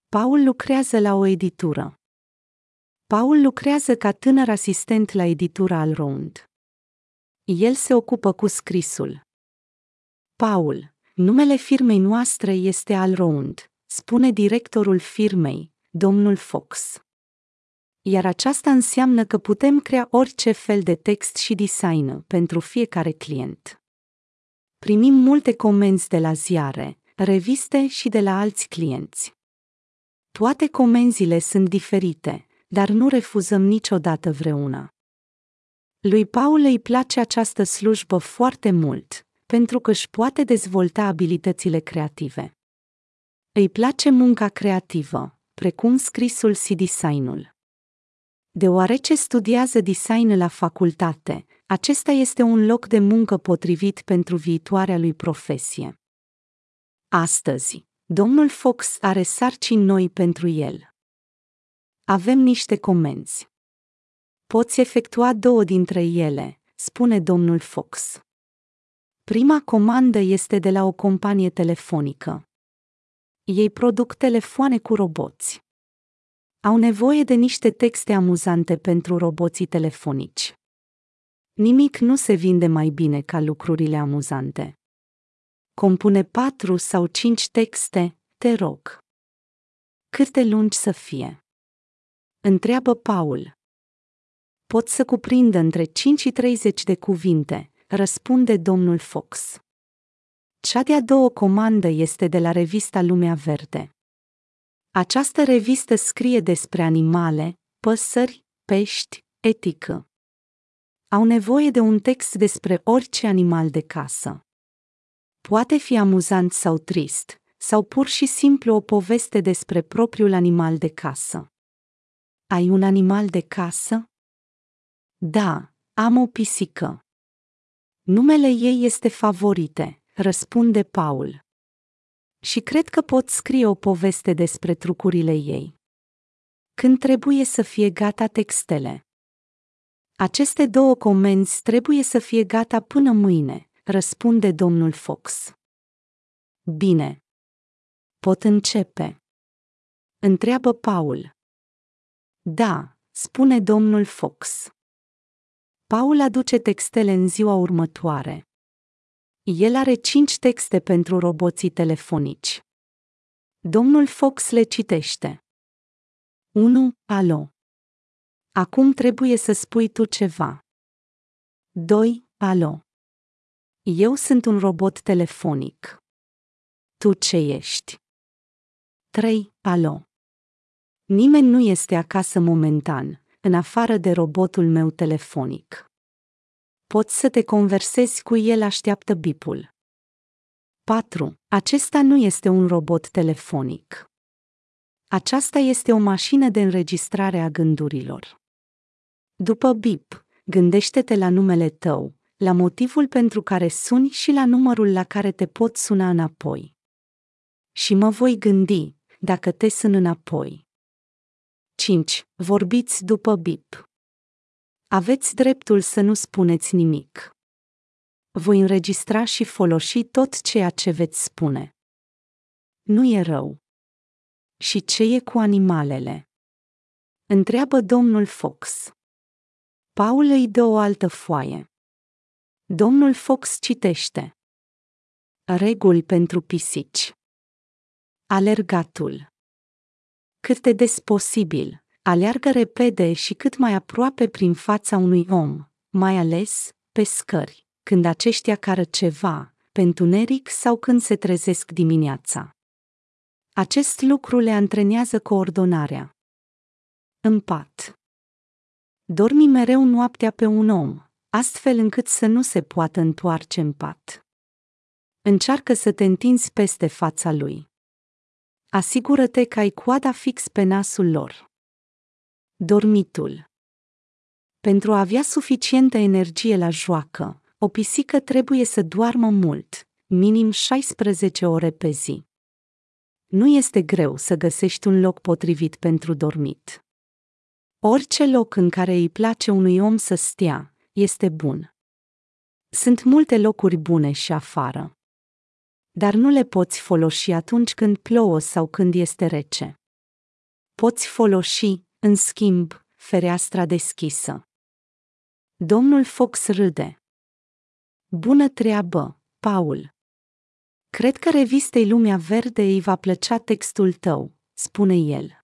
Paul lucrează la o editură. Paul lucrează ca tânăr asistent la editura Allround. El se ocupă cu scrisul. Paul, numele firmei noastre este Allround, spune directorul firmei, domnul Fox. Iar aceasta înseamnă că putem crea orice fel de text și design pentru fiecare client. Primim multe comenzi de la ziare, reviste și de la alți clienți. Toate comenzile sunt diferite, dar nu refuzăm niciodată vreuna. Lui Paul îi place această slujbă foarte mult, pentru că își poate dezvolta abilitățile creative. Îi place munca creativă, precum scrisul și design-ul. Deoarece studiază design la facultate, acesta este un loc de muncă potrivit pentru viitoarea lui profesie. Astăzi, domnul Fox are sarcini noi pentru el. Avem niște comenzi. Poți efectua 2 dintre ele, spune domnul Fox. Prima comandă este de la o companie telefonică. Ei produc telefoane cu roboți. Au nevoie de niște texte amuzante pentru roboții telefonici. Nimic nu se vinde mai bine ca lucrurile amuzante. Compune 4 sau 5 texte, te rog. Câte lungi să fie? Întreabă Paul. Pot să cuprindă între 5 și 30 de cuvinte, răspunde domnul Fox. Cea de-a doua comandă este de la revista Lumea Verde. Această revistă scrie despre animale, păsări, pești, etică. Au nevoie de un text despre orice animal de casă. Poate fi amuzant sau trist, sau pur și simplu o poveste despre propriul animal de casă. Ai un animal de casă? Da, am o pisică. Numele ei este Favorite, răspunde Paul. Și cred că pot scrie o poveste despre trucurile ei. Când trebuie să fie gata textele? Aceste 2 comenzi trebuie să fie gata până mâine, răspunde domnul Fox. Bine. Pot începe? Întreabă Paul. Da, spune domnul Fox. Paul aduce textele în ziua următoare. El are 5 texte pentru roboții telefonici. Domnul Fox le citește. 1. Alo. Acum trebuie să spui tu ceva. 2. Alo. Eu sunt un robot telefonic. Tu ce ești? 3. Alo. Nimeni nu este acasă momentan, în afară de robotul meu telefonic. Poți să te conversezi cu el, așteaptă bipul. 4. Acesta nu este un robot telefonic. Aceasta este o mașină de înregistrare a gândurilor. După bip, gândește-te la numele tău, la motivul pentru care suni și la numărul la care te pot suna înapoi. Și mă voi gândi, dacă te sun înapoi. 5. Vorbiți după bip. Aveți dreptul să nu spuneți nimic. Voi înregistra și folosi tot ceea ce veți spune. Nu e rău. Și ce e cu animalele? Întreabă domnul Fox. Paul îi dă o altă foaie. Domnul Fox citește. Reguli pentru pisici. Alergatul. Cât de des posibil, aleargă repede și cât mai aproape prin fața unui om, mai ales pe scări, când aceștia cară ceva, pe întuneric sau când se trezesc dimineața. Acest lucru le antrenează coordonarea. În pat. Dormi mereu noaptea pe un om, astfel încât să nu se poată întoarce în pat. Încearcă să te întinzi peste fața lui. Asigură-te că ai coada fix pe nasul lor. Dormitul. Pentru a avea suficientă energie la joacă, o pisică trebuie să doarmă mult, minim 16 ore pe zi. Nu este greu să găsești un loc potrivit pentru dormit. Orice loc în care îi place unui om să stea, este bun. Sunt multe locuri bune și afară. Dar nu le poți folosi atunci când plouă sau când este rece. Poți folosi, în schimb, fereastra deschisă. Domnul Fox râde. Bună treabă, Paul. Cred că revistei Lumea Verde îi va plăcea textul tău, spune el.